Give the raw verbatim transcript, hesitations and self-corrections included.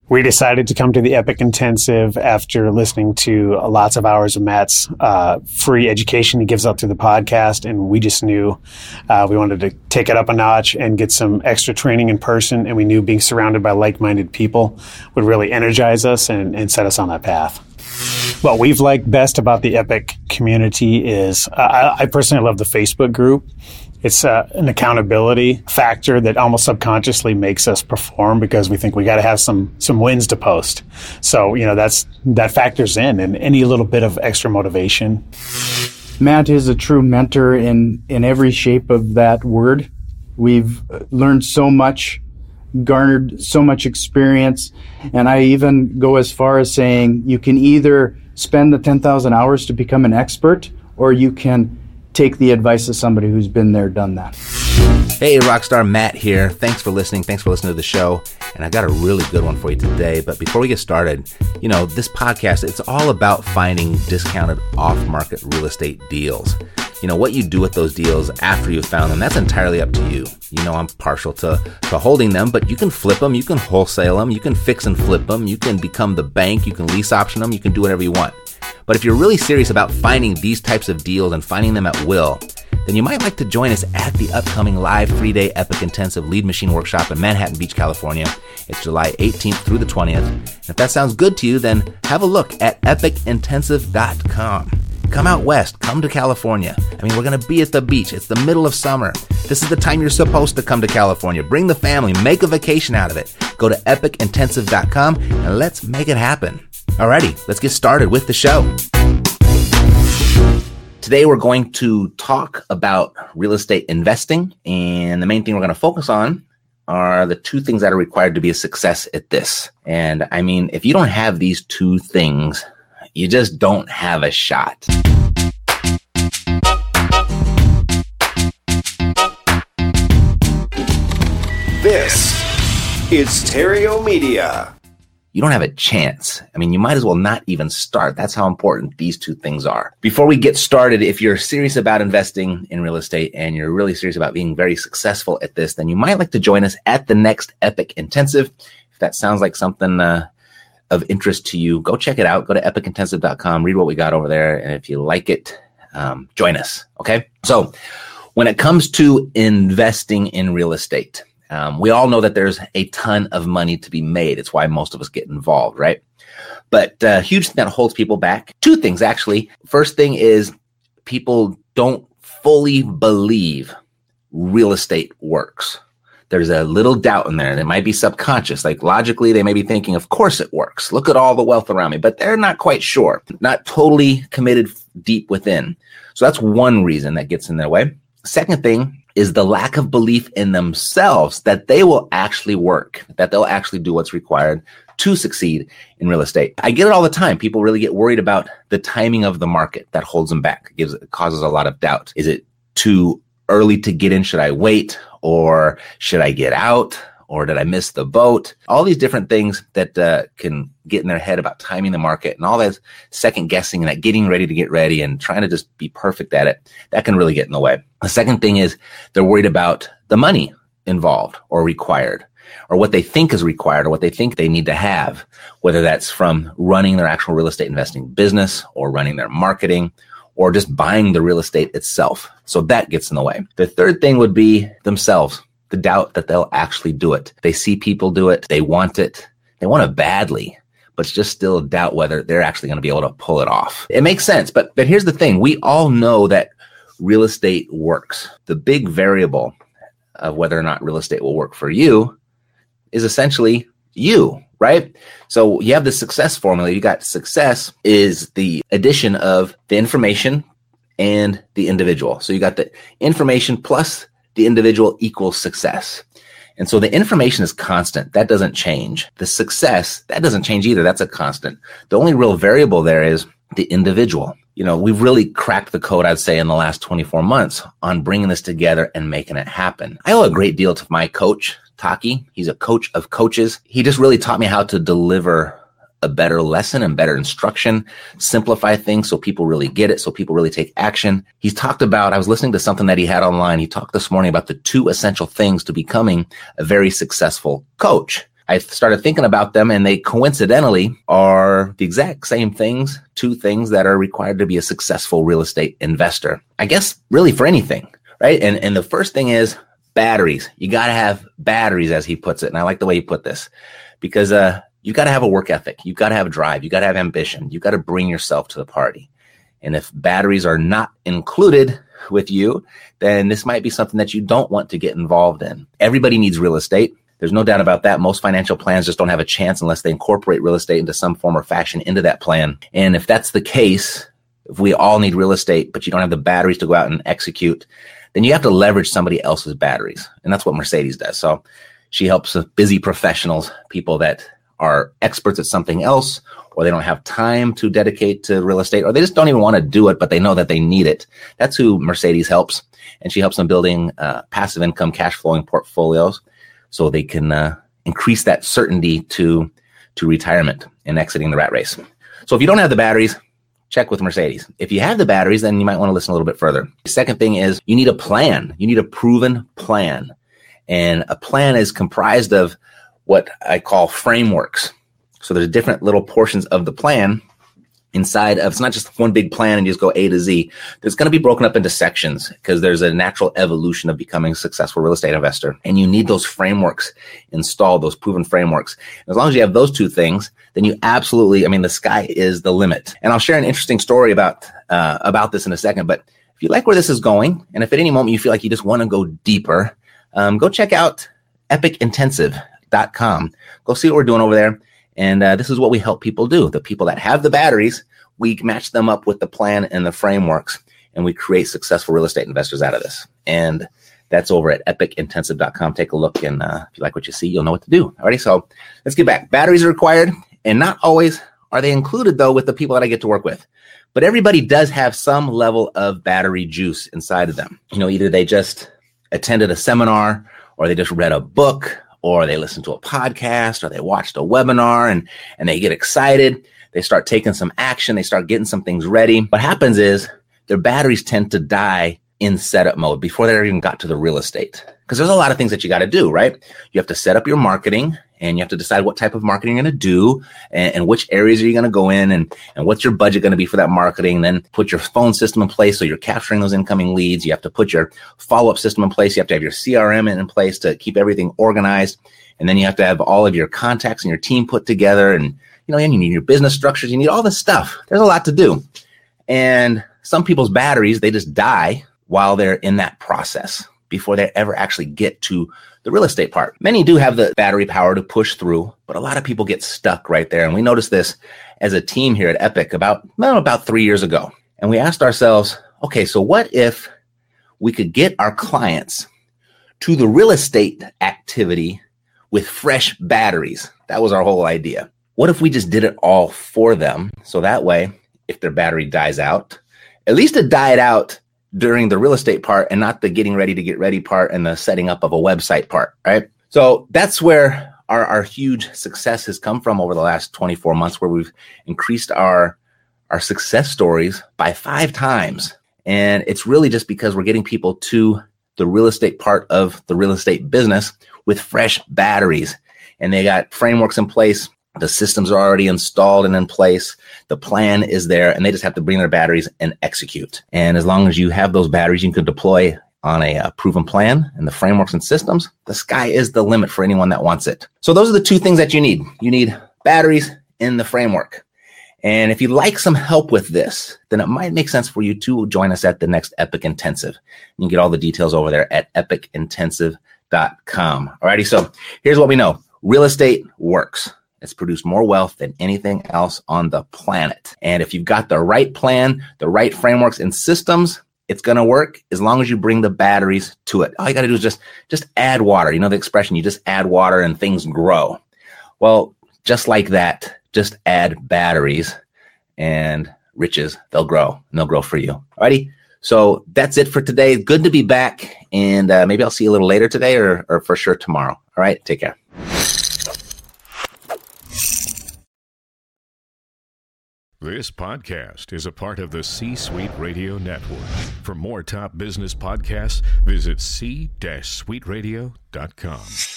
We decided to come to the Epic Intensive after listening to lots of hours of Matt's uh, free education he gives out through the podcast, and we just knew uh, we wanted to take it up a notch and get some extra training in person, and we knew being surrounded by like-minded people would really energize us and, and set us on that path. What we've liked best about the Epic community is uh, I, I personally love the Facebook group. It's uh, an accountability factor that almost subconsciously makes us perform because we think we got to have some some wins to post. So, you know, that's that factors in, and any little bit of extra motivation. Matt is a true mentor in, in every shape of that word. We've learned so much, garnered so much experience, and I even go as far as saying you can either spend the ten thousand hours to become an expert, or you can take the advice of somebody who's been there, done that. Hey, Rockstar Matt here. Thanks for listening. Thanks for listening to the show. And I've got a really good one for you today. But before we get started, you know, this podcast, it's all about finding discounted off-market real estate deals. You know, what you do with those deals after you've found them, that's entirely up to you. You know, I'm partial to, to holding them, but you can flip them, you can wholesale them, you can fix and flip them, you can become the bank, you can lease option them, you can do whatever you want. But if you're really serious about finding these types of deals and finding them at will, then you might like to join us at the upcoming live three-day Epic Intensive Lead Machine Workshop in Manhattan Beach, California. It's July eighteenth through the twentieth. And if that sounds good to you, then have a look at epic intensive dot com. Come out west. Come to California. I mean, we're going to be at the beach. It's the middle of summer. This is the time you're supposed to come to California. Bring the family. Make a vacation out of it. Go to epic intensive dot com and let's make it happen. Alrighty, let's get started with the show. Today we're going to talk about real estate investing, and the main thing we're going to focus on are the two things that are required to be a success at this. And I mean, if you don't have these two things, you just don't have a shot. This is Stereo Media. You don't have a chance. I mean, you might as well not even start. That's how important these two things are. Before we get started, if you're serious about investing in real estate and you're really serious about being very successful at this, then you might like to join us at the next Epic Intensive. If that sounds like something uh, of interest to you, go check it out. Go to epic intensive dot com, read what we got over there. And if you like it, um, join us. Okay. So when it comes to investing in real estate, Um, we all know that there's a ton of money to be made. It's why most of us get involved, right? But a uh, huge thing that holds people back, two things actually. First thing is people don't fully believe real estate works. There's a little doubt in there, and it might be subconscious. Like logically, they may be thinking, of course it works. Look at all the wealth around me, but they're not quite sure, not totally committed deep within. So that's one reason that gets in their way. Second thing is the lack of belief in themselves that they will actually work, that they'll actually do what's required to succeed in real estate. I get it all the time. People really get worried about the timing of the market. That holds them back. It gives, it causes a lot of doubt. Is it too early to get in? Should I wait? Or should I get out? Or did I miss the boat? All these different things that uh, can get in their head about timing the market and all that second guessing and that getting ready to get ready and trying to just be perfect at it, that can really get in the way. The second thing is they're worried about the money involved or required, or what they think is required or what they think they need to have, whether that's from running their actual real estate investing business or running their marketing or just buying the real estate itself. So that gets in the way. The third thing would be themselves. The doubt that they'll actually do it. They see people do it. They want it. They want it badly, but it's just still a doubt whether they're actually going to be able to pull it off. It makes sense. But, but here's the thing. We all know that real estate works. The big variable of whether or not real estate will work for you is essentially you, right? So you have the success formula. You got success is the addition of the information and the individual. So you got the information plus the individual equals success. And so the information is constant. That doesn't change. The success, that doesn't change either. That's a constant. The only real variable there is the individual. You know, we've really cracked the code, I'd say, in the last twenty-four months on bringing this together and making it happen. I owe a great deal to my coach, Taki. He's a coach of coaches. He just really taught me how to deliver a better lesson and better instruction, simplify things so people really get it, so people really take action. He's talked about, I was listening to something that he had online. He talked this morning about the two essential things to becoming a very successful coach. I started thinking about them, and they coincidentally are the exact same things, two things that are required to be a successful real estate investor. I guess really for anything, right? And and the first thing is batteries. You got to have batteries, as he puts it. And I like the way he put this, because uh, you got to have a work ethic. You got to have drive. You got to have ambition. You got to bring yourself to the party. And if batteries are not included with you, then this might be something that you don't want to get involved in. Everybody needs real estate. There's no doubt about that. Most financial plans just don't have a chance unless they incorporate real estate into some form or fashion into that plan. And if that's the case, if we all need real estate, but you don't have the batteries to go out and execute, then you have to leverage somebody else's batteries. And that's what Mercedes does. So she helps busy professionals, people that are experts at something else, or they don't have time to dedicate to real estate, or they just don't even want to do it, but they know that they need it. That's who Mercedes helps. And she helps them building uh, passive income, cash flowing portfolios so they can uh, increase that certainty to, to retirement and exiting the rat race. So if you don't have the batteries, check with Mercedes. If you have the batteries, then you might want to listen a little bit further. The second thing is you need a plan. You need a proven plan. And a plan is comprised of what I call frameworks. So there's different little portions of the plan inside of, it's not just one big plan and you just go A to Z. It's going to be broken up into sections because there's a natural evolution of becoming a successful real estate investor. And you need those frameworks installed, those proven frameworks. As long as you have those two things, then you absolutely, I mean, the sky is the limit. And I'll share an interesting story about, uh, about this in a second. But if you like where this is going, and if at any moment you feel like you just want to go deeper, um, go check out epic intensive dot com. Go see what we're doing over there. And uh, this is what we help people do. The people that have the batteries, we match them up with the plan and the frameworks, and we create successful real estate investors out of this. And that's over at epic intensive dot com. Take a look, and uh, if you like what you see, you'll know what to do. Alrighty, so let's get back. Batteries are required, and not always are they included, though, with the people that I get to work with. But everybody does have some level of battery juice inside of them. You know, either they just attended a seminar, or they just read a book, or they listen to a podcast, or they watched a webinar and, and they get excited. They start taking some action. They start getting some things ready. What happens is their batteries tend to die in setup mode before they even got to the real estate. Because there's a lot of things that you got to do, right? You have to set up your marketing, and you have to decide what type of marketing you're going to do, and, and which areas are you going to go in, and, and what's your budget going to be for that marketing. Then put your phone system in place so you're capturing those incoming leads. You have to put your follow-up system in place. You have to have your C R M in, in place to keep everything organized. And then you have to have all of your contacts and your team put together. And, you know, and you need your business structures. You need all this stuff. There's a lot to do. And some people's batteries, they just die while they're in that process before they ever actually get to the real estate part. Many do have the battery power to push through, but a lot of people get stuck right there. And we noticed this as a team here at Epic about, well, about three years ago. And we asked ourselves, okay, so what if we could get our clients to the real estate activity with fresh batteries? That was our whole idea. What if we just did it all for them? So that way, if their battery dies out, at least it died out during the real estate part and not the getting ready to get ready part and the setting up of a website part, right? So that's where our, our huge success has come from over the last twenty-four months, where we've increased our, our success stories by five times. And it's really just because we're getting people to the real estate part of the real estate business with fresh batteries. And they got frameworks in place. The systems are already installed and in place. The plan is there, and they just have to bring their batteries and execute. And as long as you have those batteries, you can deploy on a uh, proven plan and the frameworks and systems. The sky is the limit for anyone that wants it. So those are the two things that you need. You need batteries in the framework. And if you'd like some help with this, then it might make sense for you to join us at the next Epic Intensive. You can get all the details over there at epic intensive dot com. Alrighty, so here's what we know. Real estate works. It's produced more wealth than anything else on the planet. And if you've got the right plan, the right frameworks and systems, it's going to work as long as you bring the batteries to it. All you got to do is just, just add water. You know the expression, you just add water and things grow. Well, just like that, just add batteries and riches, they'll grow, and they'll grow for you. Alrighty. So that's it for today. Good to be back. And uh, maybe I'll see you a little later today, or, or for sure tomorrow. All right. Take care. This podcast is a part of the C-Suite Radio Network. For more top business podcasts, visit c suite radio dot com.